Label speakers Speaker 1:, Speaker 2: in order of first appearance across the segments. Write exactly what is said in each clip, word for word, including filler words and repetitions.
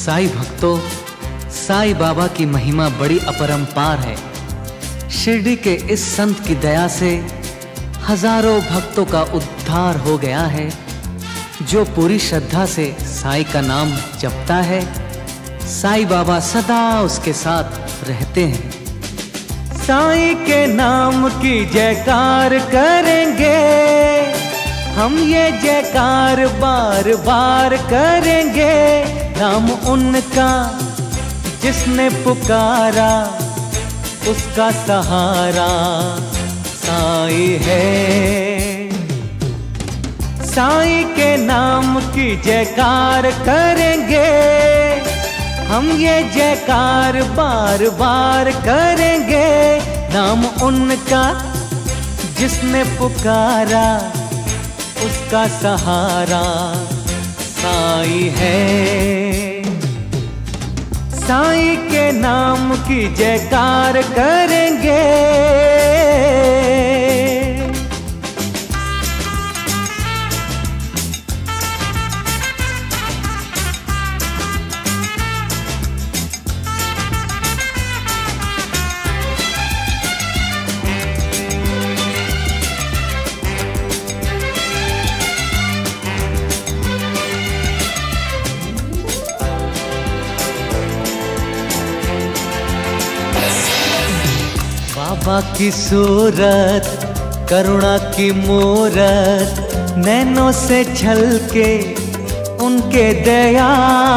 Speaker 1: साईं भक्तों, साईं बाबा की महिमा बड़ी अपरंपार है। शिरडी के इस संत की दया से हजारों भक्तों का उद्धार हो गया है। जो पूरी श्रद्धा से साईं का नाम जपता है, साईं बाबा सदा उसके साथ रहते हैं।
Speaker 2: साईं के नाम की जयकार करेंगे हम, ये जयकार बार बार करेंगे। नाम उनका जिसने पुकारा, उसका सहारा साईं है। साईं के नाम की जयकार करेंगे हम, ये जयकार बार बार करेंगे। नाम उनका जिसने पुकारा, उसका सहारा साईं है। साईं के नाम की जयकार करेंगे। बाबा की सूरत, करुणा की मूरत, नैनों से छलके उनके दया।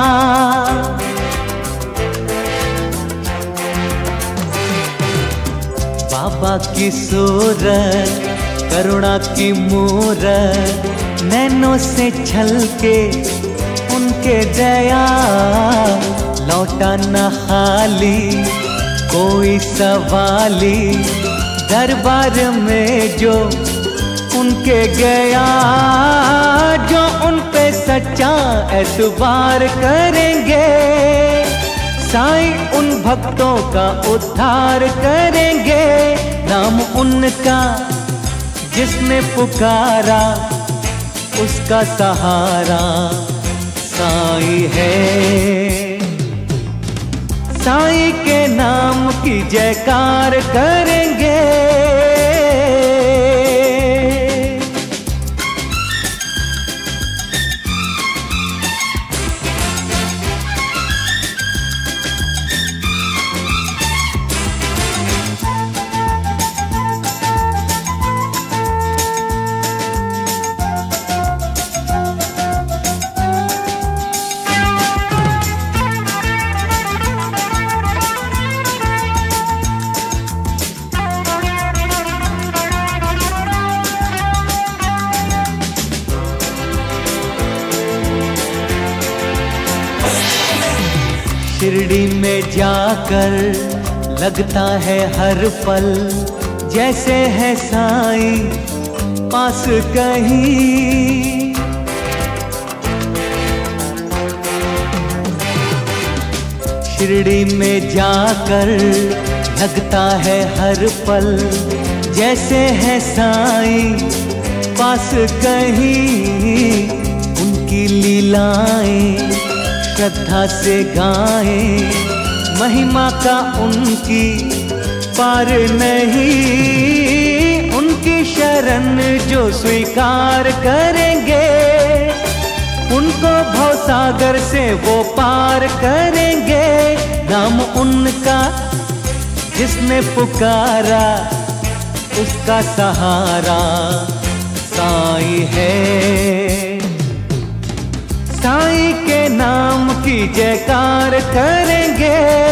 Speaker 2: बाबा की सूरत, करुणा की मूरत, नैनों से छलके उनके दया। लौटा न खाली कोई सवाली, दरबार में जो उनके गया। जो उन पे सच्चा एतबार करेंगे, साईं उन भक्तों का उद्धार करेंगे। नाम उनका जिसने पुकारा, उसका सहारा साईं है। साईं के नाम की जयकार करेंगे। शिरडी में जाकर लगता है हर पल, जैसे है साईं पास कहीं। शिरडी में जाकर लगता है हर पल, जैसे है साईं पास कहीं। उनकी लीलाएं श्रद्धा से गाएं, महिमा का उनकी पार नहीं। उनकी शरण जो स्वीकार करेंगे, उनको भवसागर से वो पार करेंगे। नाम उनका जिसने पुकारा, उसका सहारा साईं है। साईं के नाम की जयकार करेंगे।